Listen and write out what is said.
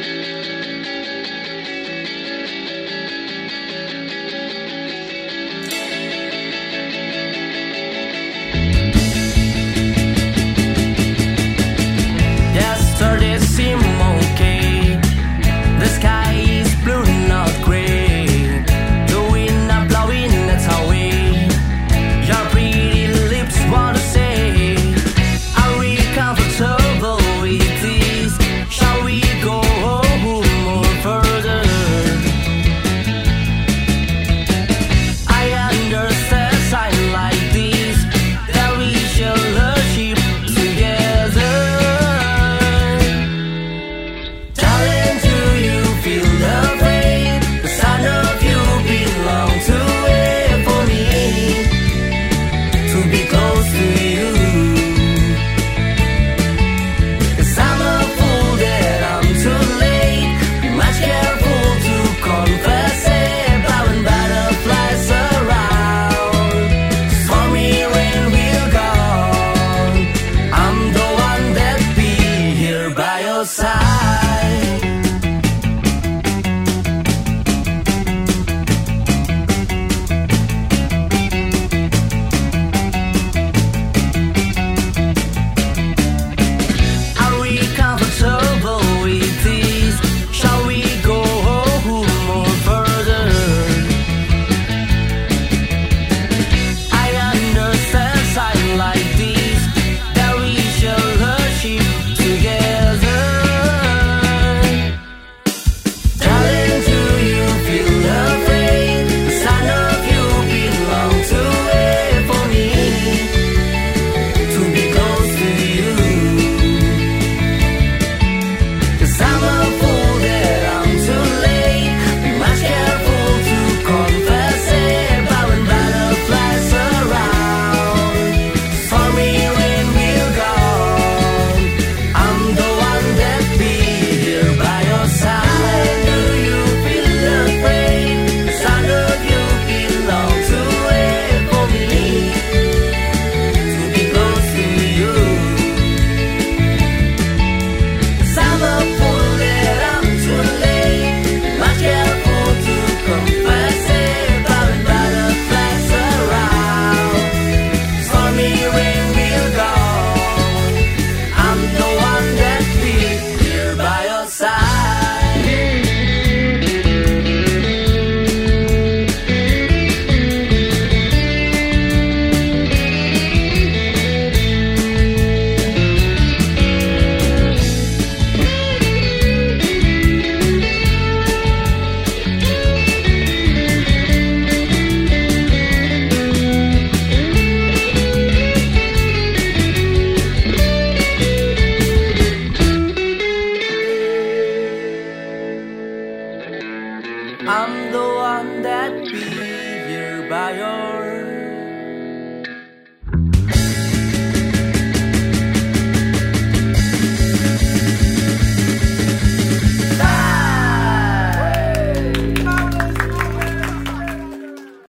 Yesterday seemed okay. The sky is blue, not gray. The wind are blowing its away. Your pretty lips want to say, are we comfortable with this? Shall we go more further? I understand signs like this, that we shall worship together. Darling, do you feel afraid? The sound of you belongs to wait for me to be close to you. 'Cause I'm a fool that I'm too late. Be much careful to confess it. Blowing butterflies around, stormy rain will go. I'm the one that be here by your side. Are we comfortable with this? Shall we go more further? I understand signs like this, that we shall worship together. Darling, do you feel afraid? The sound of you belongs to wait for me to be close to you. 'Cause I'm a fool that I'm too late. Be much careful to confess it. Blowing butterflies around, stormy rain will go. I'm the one that be here by your side. Do you feel afraid? The sound of you belongs to wait for me to be close to you. 'Cause I'm a fool that I'm too late. Be much careful to confess it. Blowing butterflies around, stormy rain will go. I'm the one that be here by your side. I'm the one that be here by your